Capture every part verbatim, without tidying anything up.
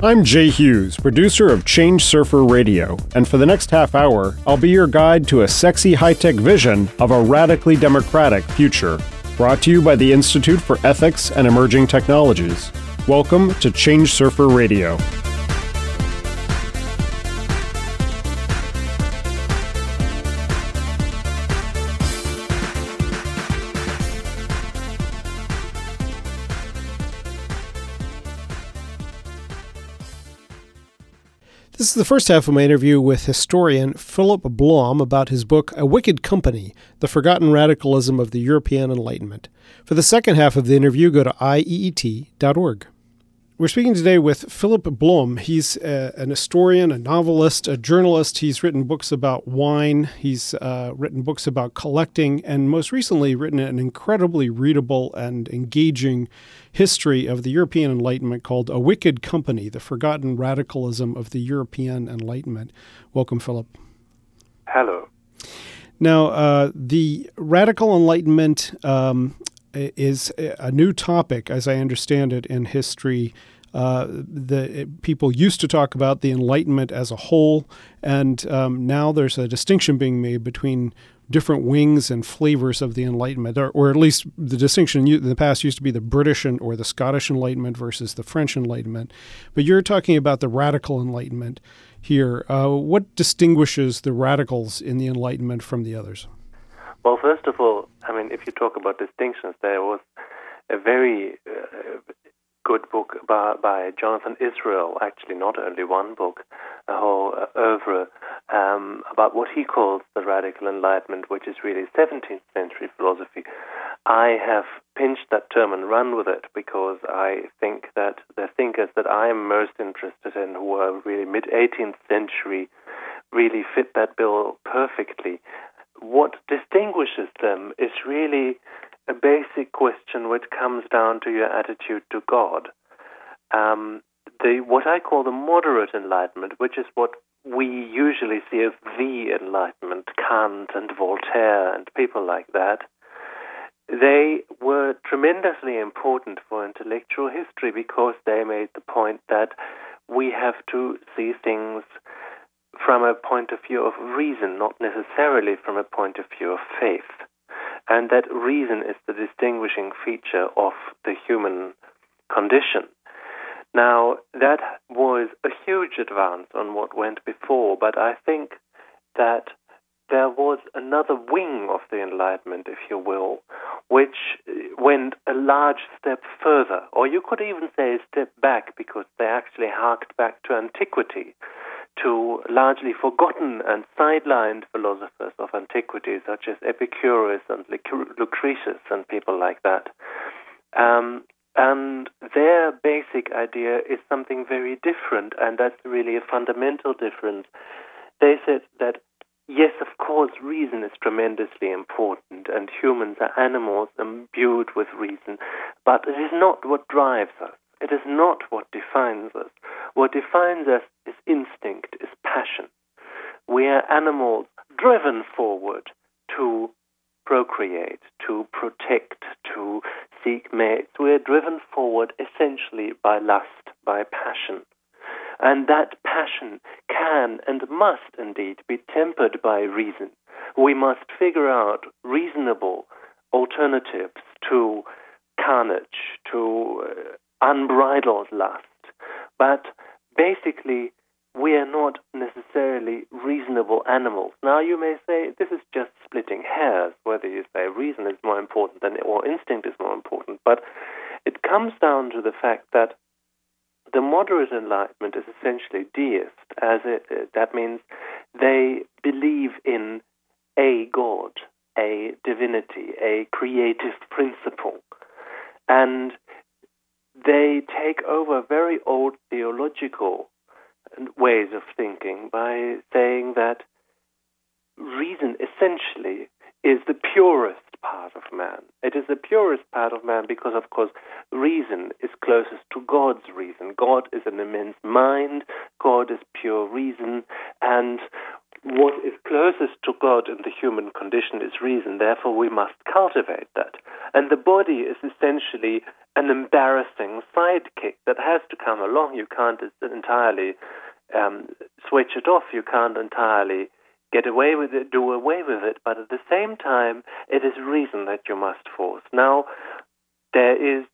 I'm Jay Hughes, producer of Change Surfer Radio, and for the next half hour, I'll be your guide to a sexy high-tech vision of a radically democratic future. Brought to you by the Institute for Ethics and Emerging Technologies. Welcome to Change Surfer Radio. This is the first half of my interview with historian Philip Blom about his book, A Wicked Company, The Forgotten Radicalism of the European Enlightenment. For the second half of the interview, go to I E E T dot org. We're speaking today with Philip Blom. He's a, an historian, a novelist, a journalist. He's written books about wine. He's uh, written books about collecting, and most recently written an incredibly readable and engaging history of the European Enlightenment called A Wicked Company, The Forgotten Radicalism of the European Enlightenment. Welcome, Philip. Hello. Now, uh, the Radical Enlightenment um, is a new topic, as I understand it, in history. Uh, the people used to talk about the Enlightenment as a whole, and um, now there's a distinction being made between different wings and flavors of the Enlightenment, or, or at least the distinction in the past used to be the British and, or the Scottish Enlightenment versus the French Enlightenment. But you're talking about the Radical Enlightenment here. Uh, what distinguishes the radicals in the Enlightenment from the others? Well, first of all, I mean, if you talk about distinctions, there was a very uh, good book by, by Jonathan Israel, actually not only one book, a whole uh, oeuvre um, about what he calls the Radical Enlightenment, which is really seventeenth century philosophy. I have pinched that term and run with it because I think that the thinkers that I am most interested in, who are really mid-eighteenth century, really fit that bill perfectly. What distinguishes them is really a basic question which comes down to your attitude to God. Um, the what I call the moderate enlightenment, which is what we usually see as the Enlightenment, Kant and Voltaire and people like that, they were tremendously important for intellectual history because they made the point that we have to see things from a point of view of reason, not necessarily from a point of view of faith. And that reason is the distinguishing feature of the human condition. Now, that was a huge advance on what went before, but I think that there was another wing of the Enlightenment, if you will, which went a large step further, or you could even say a step back, because they actually harked back to antiquity, to largely forgotten and sidelined philosophers of antiquity, such as Epicurus and Lucretius and people like that. Um, and their basic idea is something very different, and that's really a fundamental difference. They said that, yes, of course, reason is tremendously important, and humans are animals imbued with reason, but it is not what drives us. It is not what defines us. What defines us is instinct, is passion. We are animals driven forward to procreate, to protect, to seek mates. We are driven forward essentially by lust, by passion. And that passion can and must indeed be tempered by reason. We must figure out reasonable alternatives to carnage, to uh, unbridled lust. But basically, we are not necessarily reasonable animals. Now, you may say this is just splitting hairs, whether you say reason is more important than or instinct is more important. But it comes down to the fact that the moderate enlightenment is essentially deist, as it, that means they believe in a God, a divinity, a creative principle. And they take over very old theological ways of thinking by saying that reason essentially is the purest part of man. It is the purest part of man because, of course, reason is closest to God's reason. God is an immense mind, God is pure reason, and what is closest to God in the human condition is reason. Therefore, we must cultivate that. And the body is essentially an embarrassing sidekick that has to come along. You can't entirely um, switch it off. You can't entirely get away with it, do away with it. But at the same time, it is reason that you must force. Now, there is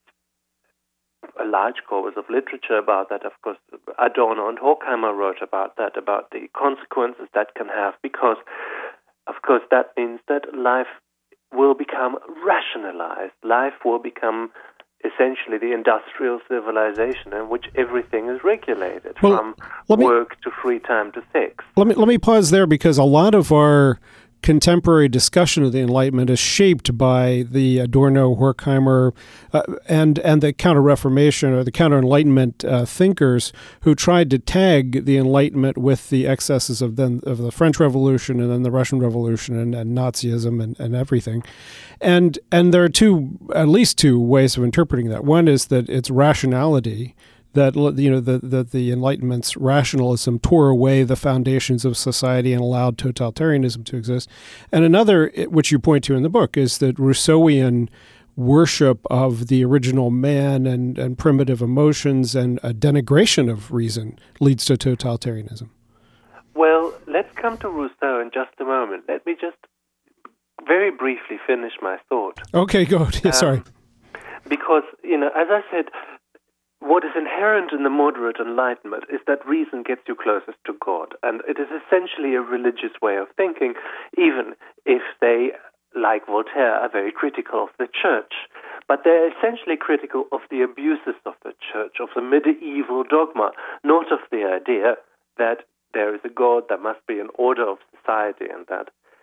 a large corpus of literature about that. Of course, Adorno and Horkheimer wrote about that, about the consequences that can have, because, of course, that means that life will become rationalized. Life will become essentially the industrial civilization in which everything is regulated, well, from me, work to free time to sex. Let me let me pause there, because a lot of our contemporary discussion of the Enlightenment is shaped by the Adorno, Horkheimer, uh, and and the Counter-Reformation or the Counter-Enlightenment uh, thinkers who tried to tag the Enlightenment with the excesses of then of the French Revolution and then the Russian Revolution and, and Nazism and, and everything. And and there are two, at least two ways of interpreting that. One is that it's rationality, that you know the, the the Enlightenment's rationalism tore away the foundations of society and allowed totalitarianism to exist. And another, which you point to in the book, is that Rousseauian worship of the original man and, and primitive emotions and a denigration of reason leads to totalitarianism. Well, let's come to Rousseau in just a moment. Let me just very briefly finish my thought. Okay, go. Yeah, sorry. Um, because, you know, as I said, what is inherent in the moderate enlightenment is that reason gets you closest to God. And it is essentially a religious way of thinking, even if they, like Voltaire, are very critical of the church. But they're essentially critical of the abuses of the church, of the medieval dogma, not of the idea that there is a God, there must be an order of society, and that.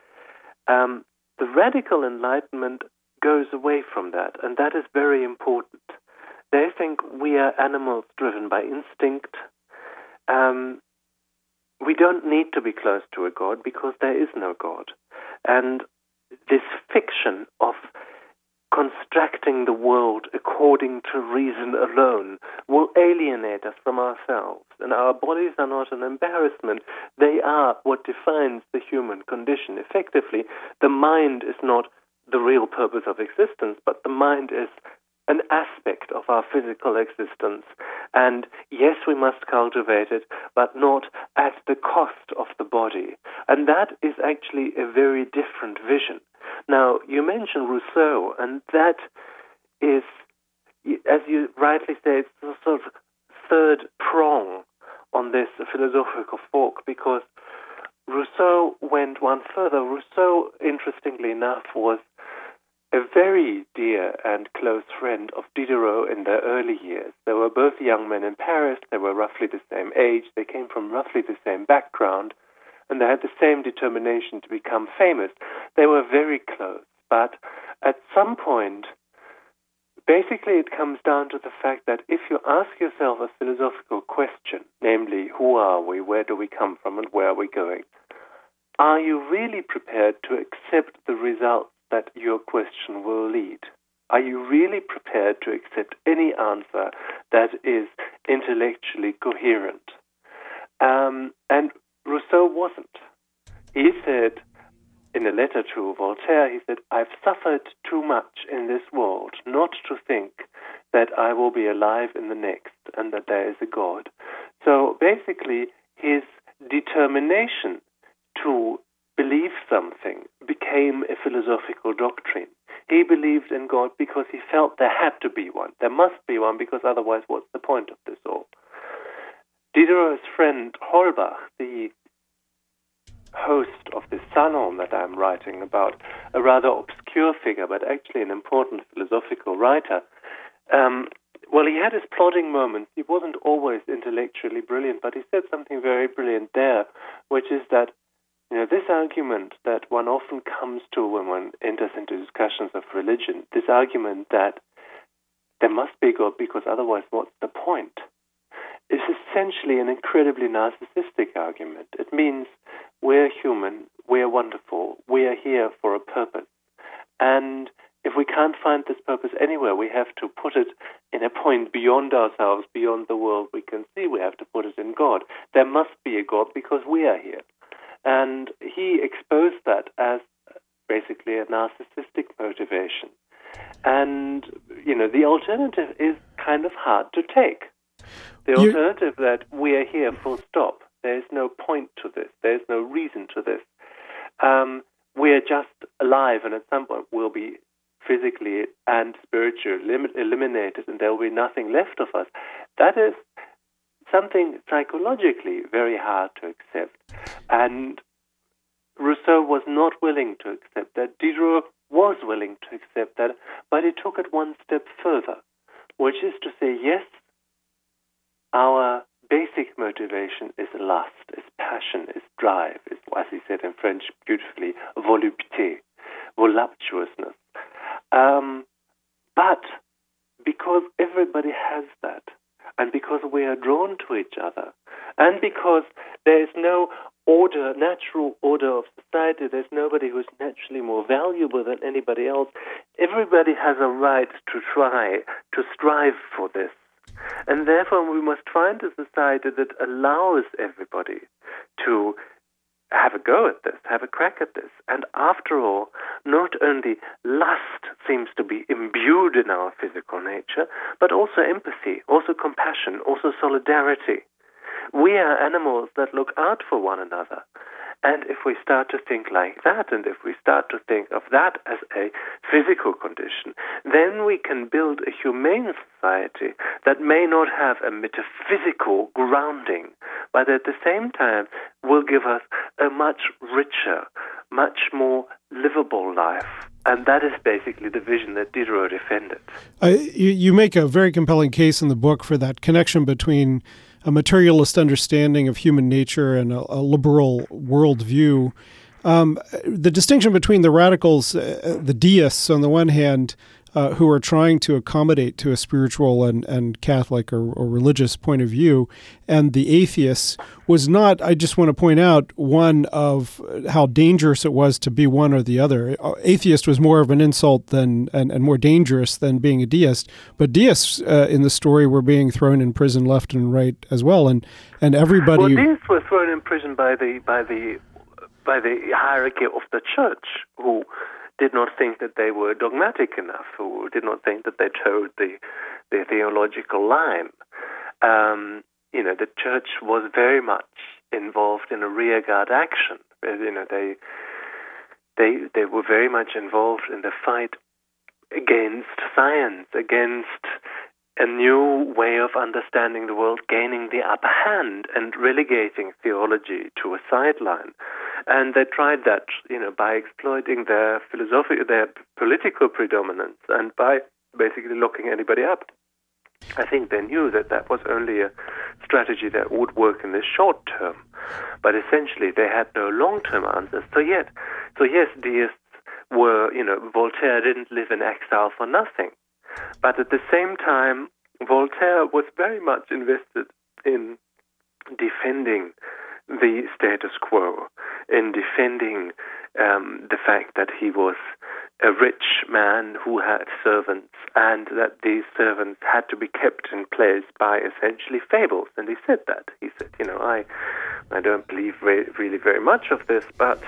Um, the radical enlightenment goes away from that, and that is very important. They think we are animals driven by instinct. Um, we don't need to be close to a God because there is no God. And this fiction of constructing the world according to reason alone will alienate us from ourselves. And our bodies are not an embarrassment. They are what defines the human condition. Effectively, the mind is not the real purpose of existence, but the mind is an aspect of our physical existence. And yes, we must cultivate it, but not at the cost of the body. And that is actually a very different vision. Now, you mentioned Rousseau, and that is, as you rightly say, it's the sort of third prong on this philosophical fork, because Rousseau went one further. Rousseau, interestingly enough, was a very dear and close friend of Diderot in their early years. They were both young men in Paris. They were roughly the same age. They came from roughly the same background, and they had the same determination to become famous. They were very close, but at some point, basically it comes down to the fact that if you ask yourself a philosophical question, namely, who are we, where do we come from, and where are we going, are you really prepared to accept the results that your question will lead? Are you really prepared to accept any answer that is intellectually coherent? Um, and Rousseau wasn't. He said, in a letter to Voltaire, he said, I've suffered too much in this world not to think that I will be alive in the next and that there is a God. So basically, his determination to believe something became a philosophical doctrine. He believed in God because he felt there had to be one. There must be one, because otherwise what's the point of this all? Diderot's friend Holbach, the host of this salon that I'm writing about, a rather obscure figure, but actually an important philosophical writer, um, well, he had his plodding moments. He wasn't always intellectually brilliant, but he said something very brilliant there, which is that You know, this argument that one often comes to when one enters into discussions of religion, this argument that there must be God because otherwise what's the point, is essentially an incredibly narcissistic argument. It means we're human, we're wonderful, we are here for a purpose. And if we can't find this purpose anywhere, we have to put it in a point beyond ourselves, beyond the world we can see. We have to put it in God. There must be a God because we are here. And he exposed that as basically a narcissistic motivation. And, you know, the alternative is kind of hard to take. The You- alternative that we are here full stop. There is no point to this. There is no reason to this. Um, we are just alive, and at some point we'll be physically and spiritually elim- eliminated, and there will be nothing left of us. That is something psychologically very hard to accept. And Rousseau was not willing to accept that. Diderot was willing to accept that, but he took it one step further, which is to say, yes, our basic motivation is lust, is passion, is drive, is, as he said in French beautifully, volupté, voluptuousness. Um, but because everybody has that, and because we are drawn to each other, and because there is no order, natural order of society, there's nobody who's naturally more valuable than anybody else, everybody has a right to try, to strive for this. And therefore we must find a society that allows everybody to have a go at this, have a crack at this. And after all, not only lust seems to be imbued in our physical nature, but also empathy, also compassion, also solidarity. We are animals that look out for one another. And if we start to think like that, and if we start to think of that as a physical condition, then we can build a humane society that may not have a metaphysical grounding, but at the same time will give us a much richer, much more livable life. And that is basically the vision that Diderot defended. Uh, you, you make a very compelling case in the book for that connection between a materialist understanding of human nature and a, a liberal worldview. Um, the distinction between the radicals, uh, the deists on the one hand, uh, who are trying to accommodate to a spiritual and, and Catholic or, or religious point of view, and the atheists was not, I just want to point out, one of how dangerous it was to be one or the other. Atheist was more of an insult than and, and more dangerous than being a deist. But deists uh, in the story were being thrown in prison left and right as well, and and everybody. Well, deists were thrown in prison by the by the by the hierarchy of the church, who did not think that they were dogmatic enough, who did not think that they towed the the theological line. Um, you know, the church was very much involved in a rearguard action. You know, they they they were very much involved in the fight against science, against a new way of understanding the world, gaining the upper hand and relegating theology to a sideline. And they tried that, you know, by exploiting their philosophic, their political predominance, and by basically locking anybody up. I think they knew that that was only a strategy that would work in the short term, but essentially they had no long-term answers. So yet, so yes, deists were, you know, Voltaire didn't live in exile for nothing. But at the same time, Voltaire was very much invested in defending the status quo, in defending um, the fact that he was a rich man who had servants, and that these servants had to be kept in place by essentially fables. And he said that. He said, you know, I, I don't believe re- really very much of this, but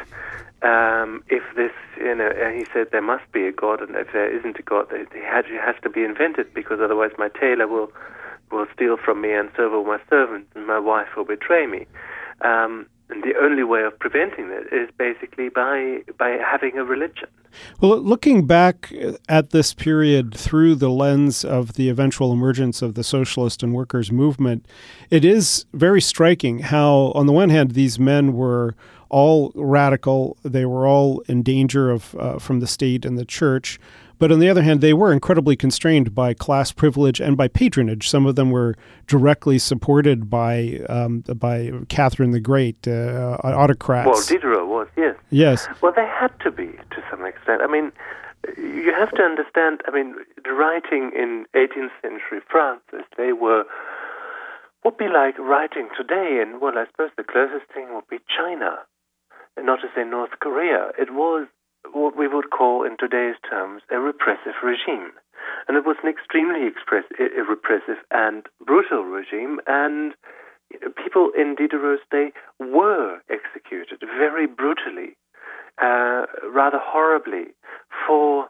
Um, if this, you know, he said there must be a God, and if there isn't a God, it has, it has to be invented, because otherwise my tailor will will steal from me, and so will my servants, and my wife will betray me. Um, and the only way of preventing that is basically by by having a religion. Well, looking back at this period through the lens of the eventual emergence of the socialist and workers' movement, it is very striking how, on the one hand, these men were all radical. They were all in danger of uh, from the state and the church. But on the other hand, they were incredibly constrained by class privilege and by patronage. Some of them were directly supported by um, by Catherine the Great, uh, autocrats. Well, Diderot was, yes. Yes. Well, they had to be, to some extent. I mean, you have to understand, I mean, the writing in eighteenth century France, as they were, would be like writing today. And, well, I suppose the closest thing would be China, and not to say North Korea. It was what we would call, in today's terms, a repressive regime. And it was an extremely express, a repressive and brutal regime, and people in Diderot's day were executed very brutally, uh, rather horribly, for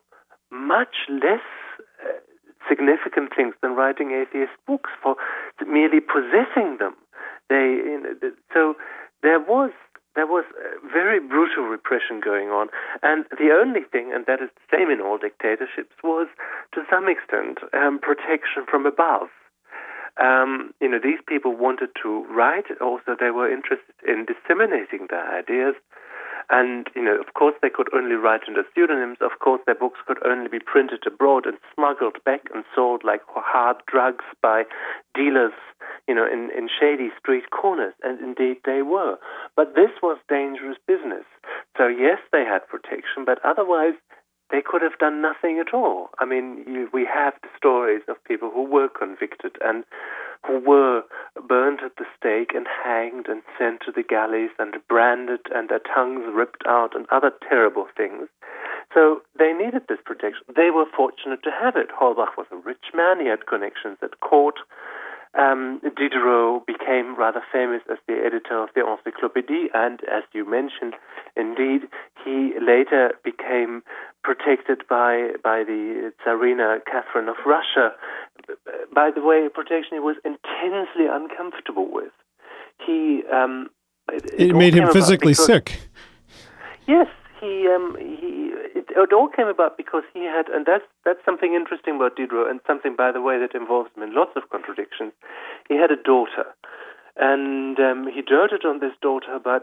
much less uh, significant things than writing atheist books for merely possessing them. They, you know, so there was there was very brutal repression going on, and the only thing, and that is the same in all dictatorships, was to some extent um, protection from above. Um, you know, these people wanted to write. Also, they were interested in disseminating their ideas. And, you know, of course, they could only write under pseudonyms. Of course, their books could only be printed abroad and smuggled back and sold like hard drugs by dealers, you know, in, in shady street corners. And indeed they were. But this was dangerous business. So, yes, they had protection, but otherwise they could have done nothing at all. I mean, you, we have the stories of people who were convicted and who were burned at the stake and hanged and sent to the galleys and branded and their tongues ripped out and other terrible things. So they needed this protection. They were fortunate to have it. Holbach was a rich man. He had connections at court. Um, Diderot became rather famous as the editor of the Encyclopédie, and as you mentioned, indeed, he later became protected by by the Tsarina Catherine of Russia. By the way, protection he was intensely uncomfortable with. He um, it, it made him physically because, sick. Yes, he um, he. It, it all came about because he had, and that's that's something interesting about Diderot, and something, by the way, that involves him in lots of contradictions. He had a daughter, and um, he doted on this daughter, but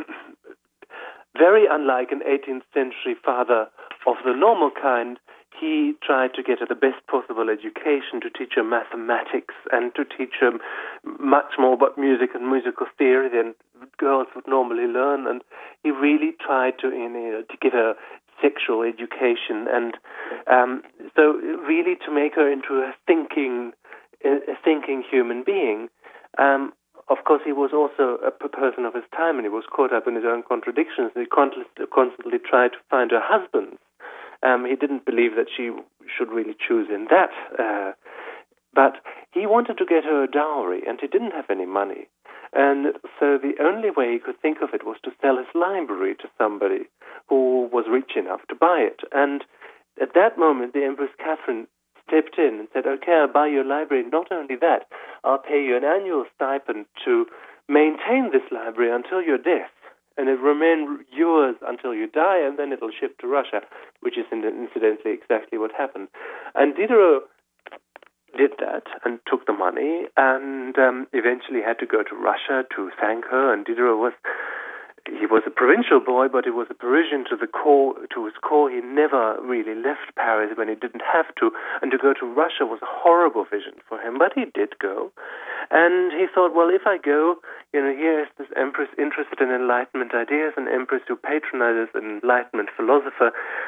very unlike an eighteenth century father of the normal kind, he tried to get her the best possible education, to teach her mathematics and to teach her much more about music and musical theory than girls would normally learn. And he really tried to, you know, to give her sexual education, and um, so really to make her into a thinking, a thinking human being. Um, Of course, he was also a person of his time, and he was caught up in his own contradictions. He constantly tried to find her husbands. Um, he didn't believe that she should really choose in that. Uh, but he wanted to get her a dowry, and he didn't have any money. And so the only way he could think of it was to sell his library to somebody who was rich enough to buy it. And at that moment, the Empress Catherine stepped in and said, okay, I'll buy your library. Not only that, I'll pay you an annual stipend to maintain this library until your death, and it will remain yours until you die, and then it'll ship to Russia, which is incidentally exactly what happened. And Diderot did that and took the money, and um, eventually had to go to Russia to thank her. And Diderot was He was a provincial boy, but he was a Parisian to the core. To his core, he never really left Paris when he didn't have to. And to go to Russia was a horrible vision for him, but he did go. And he thought, well, if I go, you know, here is this empress interested in Enlightenment ideas, an empress who patronizes an Enlightenment philosopher.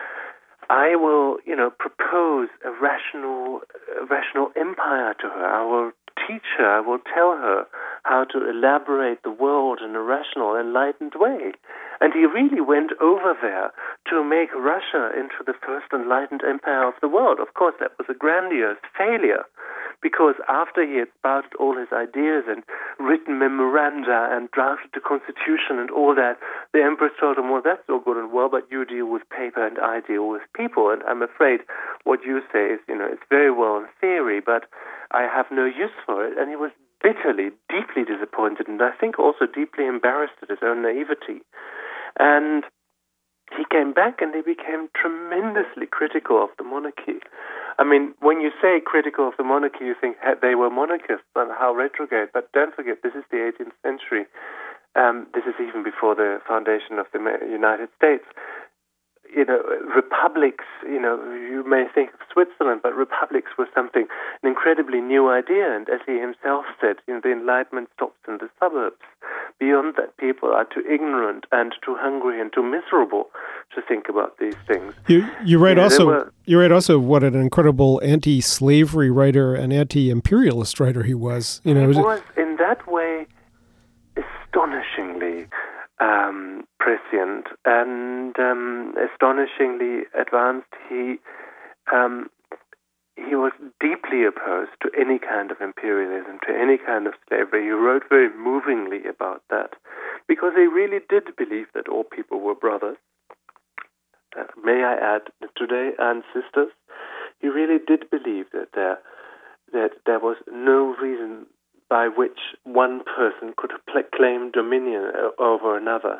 I will, you know, propose a rational, a rational empire to her. I will teach her, I will tell her how to elaborate the world in a rational, enlightened way. And he really went over there to make Russia into the first enlightened empire of the world. Of course, that was a grandiose failure, because after he had spouted all his ideas and written memoranda and drafted the constitution and all that, the empress told him, well, that's all good and well, but you deal with paper and I deal with people. And I'm afraid what you say is, you know, it's very well in theory, but I have no use for it. And he was bitterly, deeply disappointed, and I think also deeply embarrassed at his own naivety. And he came back and he became tremendously critical of the monarchy. I mean, when you say critical of the monarchy, you think they were monarchists and how retrograde. But don't forget, this is the eighteenth century. Um, this is even before the foundation of the United States. You know, republics, you know, you may think of Switzerland, but republics were something, an incredibly new idea. And as he himself said, you know, the Enlightenment stops in the suburbs. Beyond that, people are too ignorant and too hungry and too miserable to think about these things. You, you write you know, also, were, you write also what an incredible anti-slavery writer and anti-imperialist writer he was. You know, he was, was in that way astonishingly Um, prescient and um, astonishingly advanced. He um, he was deeply opposed to any kind of imperialism, to any kind of slavery. He wrote very movingly about that because he really did believe that all people were brothers. uh, may I add, today ancestors, he really did believe that there that there was no reason by which one person could pl- claim dominion over another.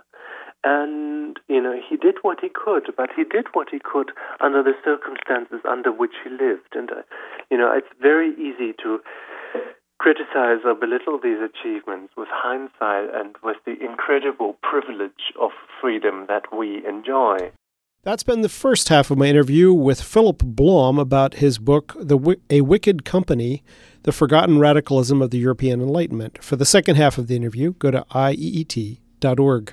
And, you know, he did what he could, but he did what he could under the circumstances under which he lived. And, uh, you know, it's very easy to criticize or belittle these achievements with hindsight and with the incredible privilege of freedom that we enjoy. That's been the first half of my interview with Philip Blom about his book, The A Wicked Company, The Forgotten Radicalism of the European Enlightenment. For the second half of the interview, go to I E E T dot org.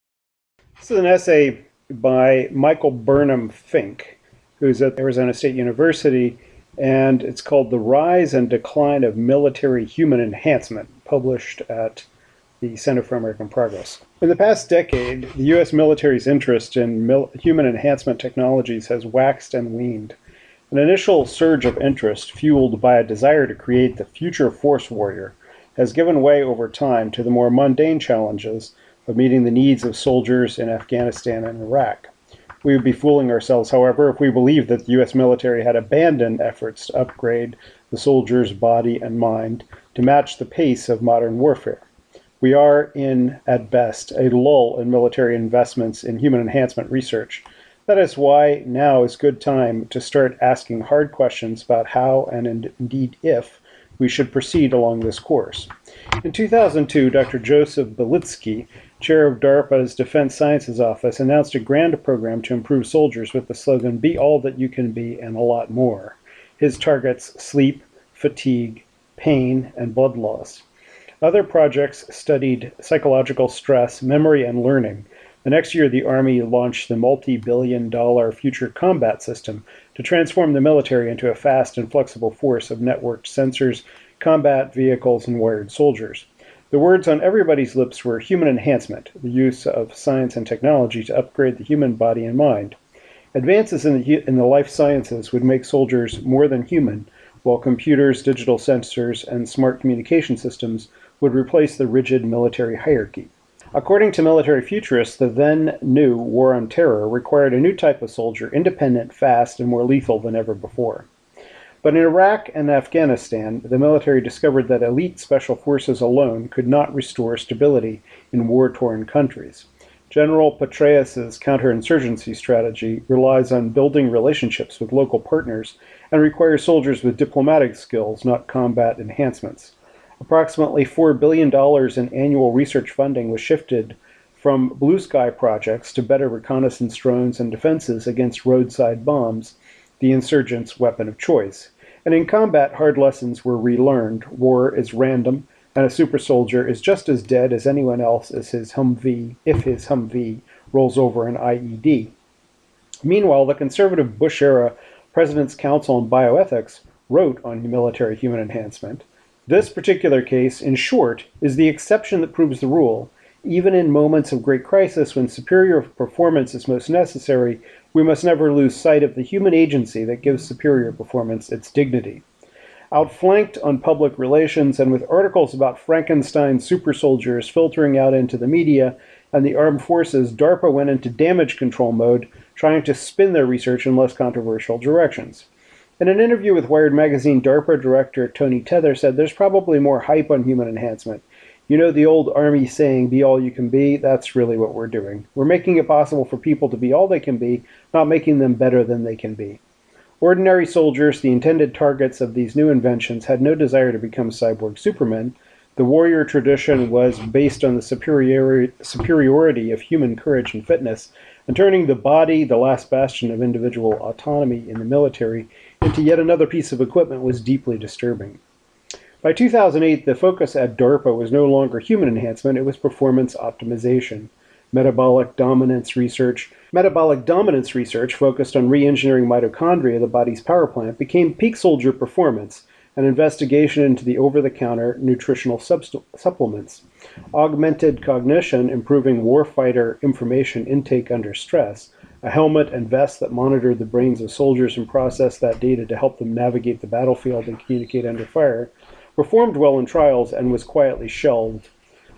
This is an essay by Michael Burnham Fink, who's at Arizona State University, and it's called The Rise and Decline of Military Human Enhancement, published at the Center for American Progress. In the past decade, the U S military's interest in mil- human enhancement technologies has waxed and waned. An initial surge of interest, fueled by a desire to create the future force warrior, has given way over time to the more mundane challenges of meeting the needs of soldiers in Afghanistan and Iraq. We would be fooling ourselves, however, if we believed that the U S military had abandoned efforts to upgrade the soldier's body and mind to match the pace of modern warfare. We are in, at best, a lull in military investments in human enhancement research. That is why now is good time to start asking hard questions about how, and indeed if, we should proceed along this course. In two thousand two, Doctor Joseph Belitsky, chair of DARPA's Defense Sciences Office, announced a grand program to improve soldiers with the slogan, "Be all that you can be and a lot more." His targets: sleep, fatigue, pain, and blood loss. Other projects studied psychological stress, memory, and learning. The next year, the Army launched the multi-billion dollar Future Combat System to transform the military into a fast and flexible force of networked sensors, combat vehicles, and wired soldiers. The words on everybody's lips were human enhancement, the use of science and technology to upgrade the human body and mind. Advances in the, in the life sciences would make soldiers more than human, while computers, digital sensors, and smart communication systems would replace the rigid military hierarchy. According to military futurists, the then new war on terror required a new type of soldier, independent, fast, and more lethal than ever before. But in Iraq and Afghanistan, the military discovered that elite special forces alone could not restore stability in war-torn countries. General Petraeus's counterinsurgency strategy relies on building relationships with local partners and requires soldiers with diplomatic skills, not combat enhancements. Approximately four billion dollars in annual research funding was shifted from blue sky projects to better reconnaissance drones and defenses against roadside bombs, the insurgents' weapon of choice. And in combat, hard lessons were relearned. War is random, and a super soldier is just as dead as anyone else as his Humvee, if his Humvee rolls over an I E D. Meanwhile, the conservative Bush-era President's Council on Bioethics wrote on military human enhancement. This particular case, in short, is the exception that proves the rule. Even in moments of great crisis when superior performance is most necessary, we must never lose sight of the human agency that gives superior performance its dignity. Outflanked on public relations and with articles about Frankenstein super soldiers filtering out into the media and the armed forces, DARPA went into damage control mode, trying to spin their research in less controversial directions. In an interview with Wired magazine, DARPA director Tony Tether said, "There's probably more hype on human enhancement. You know the old Army saying, be all you can be? That's really what we're doing. We're making it possible for people to be all they can be, not making them better than they can be." Ordinary soldiers, the intended targets of these new inventions, had no desire to become cyborg supermen. The warrior tradition was based on the superiori- superiority of human courage and fitness, and turning the body, the last bastion of individual autonomy in the military, into yet another piece of equipment was deeply disturbing. By two thousand eight, the focus at DARPA was no longer human enhancement, it was performance optimization. Metabolic dominance research. Metabolic dominance research focused on re-engineering mitochondria, the body's power plant, became peak soldier performance, an investigation into the over-the-counter nutritional subst- supplements. Augmented cognition, improving warfighter information intake under stress. A helmet and vest that monitored the brains of soldiers and processed that data to help them navigate the battlefield and communicate under fire, performed well in trials and was quietly shelved.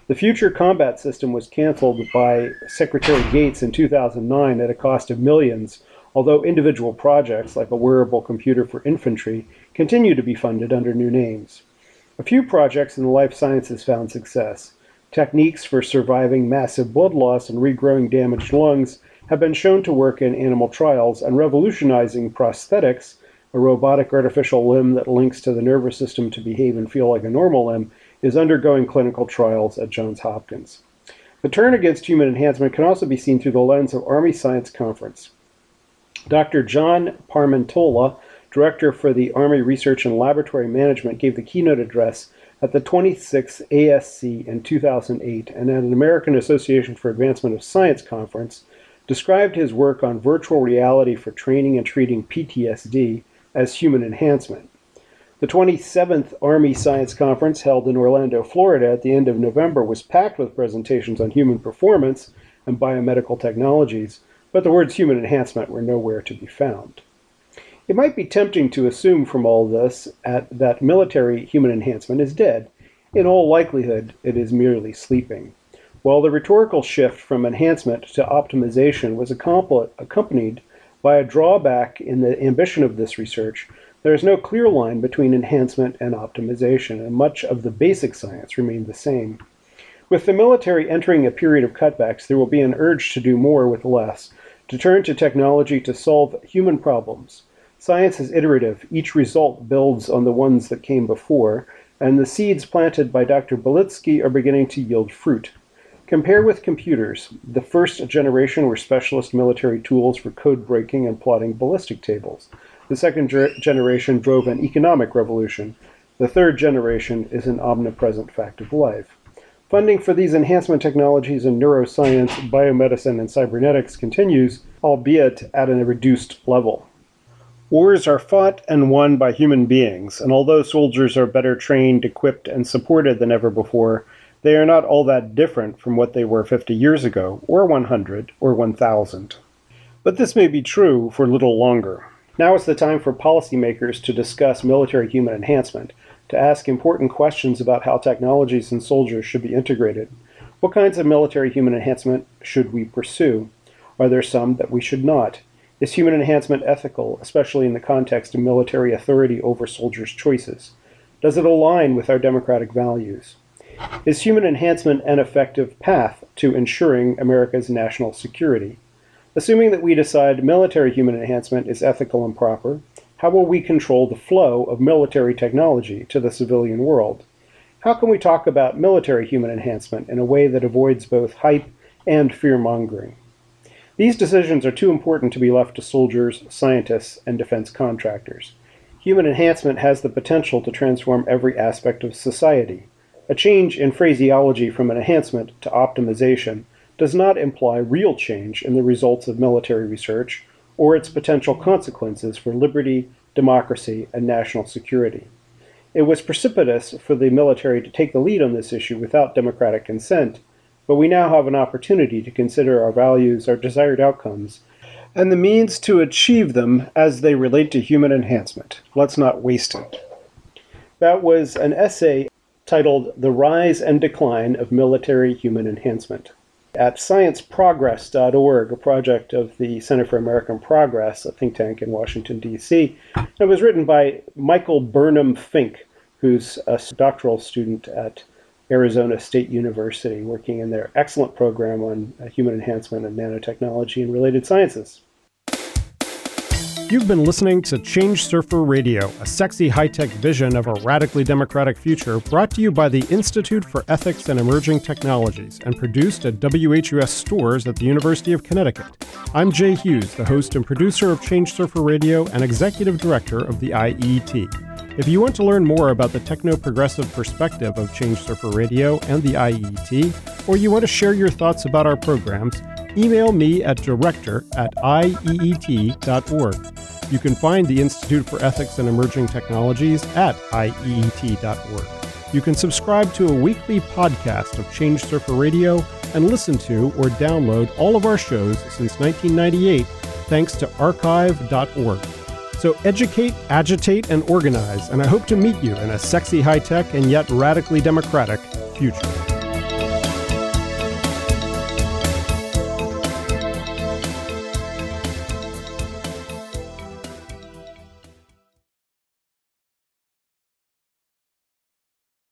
The Future Combat System was canceled by Secretary Gates in two thousand nine at a cost of millions, although individual projects, like a wearable computer for infantry, continue to be funded under new names. A few projects in the life sciences found success. Techniques for surviving massive blood loss and regrowing damaged lungs have been shown to work in animal trials, and revolutionizing prosthetics, a robotic artificial limb that links to the nervous system to behave and feel like a normal limb, is undergoing clinical trials at Johns Hopkins. The turn against human enhancement can also be seen through the lens of Army Science Conference. Doctor John Parmentola, Director for the Army Research and Laboratory Management, gave the keynote address at the twenty-sixth A S C in two thousand eight, and at an American Association for Advancement of Science conference, described his work on virtual reality for training and treating P T S D as human enhancement. The twenty-seventh Army Science Conference, held in Orlando, Florida at the end of November, was packed with presentations on human performance and biomedical technologies, but the words human enhancement were nowhere to be found. It might be tempting to assume from all this at, that military human enhancement is dead. In all likelihood, it is merely sleeping. While the rhetorical shift from enhancement to optimization was accompanied by a drawback in the ambition of this research, there is no clear line between enhancement and optimization, and much of the basic science remained the same. With the military entering a period of cutbacks, there will be an urge to do more with less, to turn to technology to solve human problems. Science is iterative. Each result builds on the ones that came before, and the seeds planted by Doctor Belitsky are beginning to yield fruit. Compare with computers. The first generation were specialist military tools for code breaking and plotting ballistic tables. The second ger- generation drove an economic revolution. The third generation is an omnipresent fact of life. Funding for these enhancement technologies in neuroscience, biomedicine, and cybernetics continues, albeit at a reduced level. Wars are fought and won by human beings, and although soldiers are better trained, equipped, and supported than ever before, they are not all that different from what they were fifty years ago, or one hundred, or one thousand. But this may be true for little longer. Now is the time for policymakers to discuss military human enhancement, to ask important questions about how technologies and soldiers should be integrated. What kinds of military human enhancement should we pursue? Are there some that we should not? Is human enhancement ethical, especially in the context of military authority over soldiers' choices? Does it align with our democratic values? Is human enhancement an effective path to ensuring America's national security? Assuming that we decide military human enhancement is ethical and proper, how will we control the flow of military technology to the civilian world? How can we talk about military human enhancement in a way that avoids both hype and fear-mongering? These decisions are too important to be left to soldiers, scientists, and defense contractors. Human enhancement has the potential to transform every aspect of society. A change in phraseology from enhancement to optimization does not imply real change in the results of military research or its potential consequences for liberty, democracy, and national security. It was precipitous for the military to take the lead on this issue without democratic consent, but we now have an opportunity to consider our values, our desired outcomes, and the means to achieve them as they relate to human enhancement. Let's not waste it. That was an essay titled The Rise and Decline of Military Human Enhancement. At science progress dot org, a project of the Center for American Progress, a think tank in Washington, D C. It was written by Michael Burnham Fink, who's a doctoral student at Arizona State University, working in their excellent program on human enhancement and nanotechnology and related sciences. You've been listening to Change Surfer Radio, a sexy high-tech vision of a radically democratic future, brought to you by the Institute for Ethics and Emerging Technologies and produced at W H U S stores at the University of Connecticut. I'm Jay Hughes, the host and producer of Change Surfer Radio and executive director of the I E E T. If you want to learn more about the techno-progressive perspective of Change Surfer Radio and the I E E T, or you want to share your thoughts about our programs, email me at director at I E E T dot org. You can find the Institute for Ethics and Emerging Technologies at I E E T dot org. You can subscribe to a weekly podcast of Change Surfer Radio and listen to or download all of our shows since nineteen ninety-eight thanks to archive dot org. So educate, agitate, and organize, and I hope to meet you in a sexy, high-tech, and yet radically democratic future.